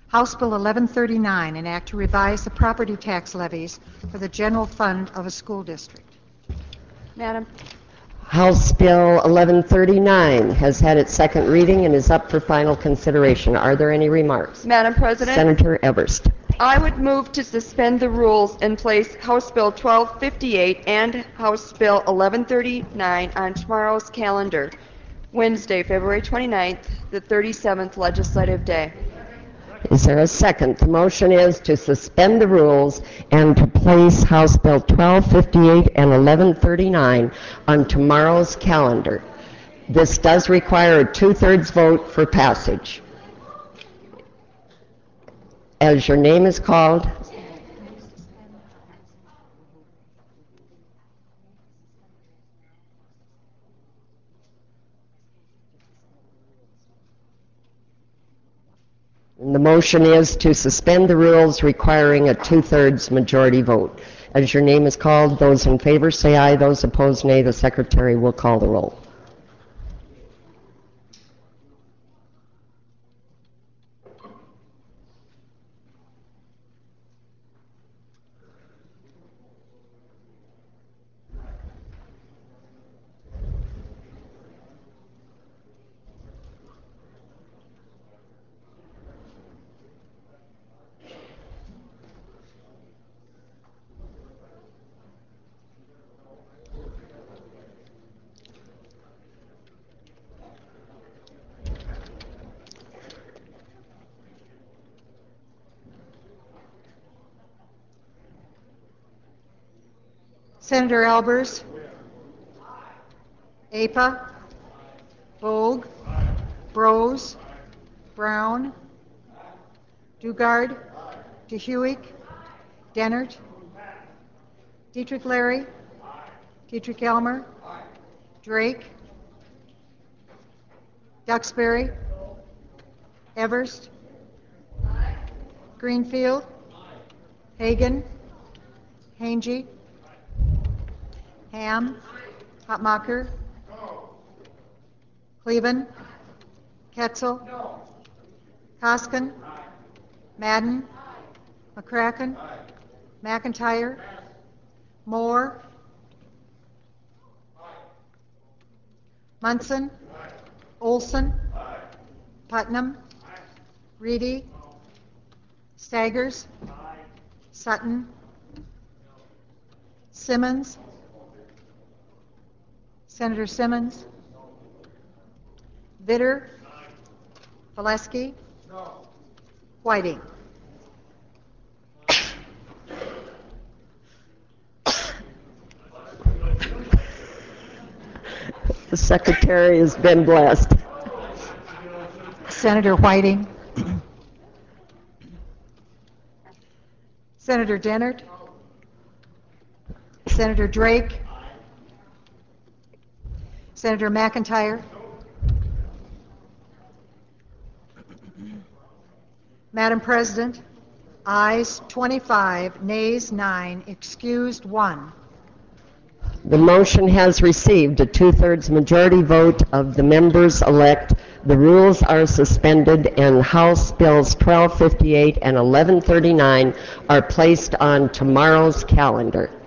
House Bill 1139, an act to revise the property tax levies for the general fund of a school district. Madam. House Bill 1139 has had its second reading and is up for final consideration. Are there any remarks? Madam President. Senator Everst. I would move to suspend the rules and place House Bill 1258 and House Bill 1139 on tomorrow's calendar, Wednesday, February 29th, the 37th legislative day. Is there a second? The motion is to suspend the rules and to place House Bill 1258 and 1139 on tomorrow's calendar. This does require a 2/3 vote for passage. As your name is called, and the motion is to suspend the rules requiring a 2/3 majority vote. As your name is called, those in favor say aye, those opposed nay. The secretary will call the roll. Senator Albers? Apa? Bogue? Brose? Brown? Dugard? DeHuick? Dennert? Dietrich Larry? Dietrich Elmer? Drake? Duxbury? Everst? Greenfield? Hagan? Hange? Ham? Hotmacher? Cleven? Ketzel? Koskin? Madden? McCracken? McIntyre? Moore? Munson? Olson? Putnam? Reedy? Staggers? Sutton? Simmons? Senator Simmons? Vitter? Valesky? Whiting? The secretary has been blessed. Senator Whiting? Senator Dennert? Senator Drake? Senator McIntyre? Madam President, ayes 25, nays 9, excused 1. The motion has received a 2/3 majority vote of the members elect. The rules are suspended and House Bills 1258 and 1139 are placed on tomorrow's calendar.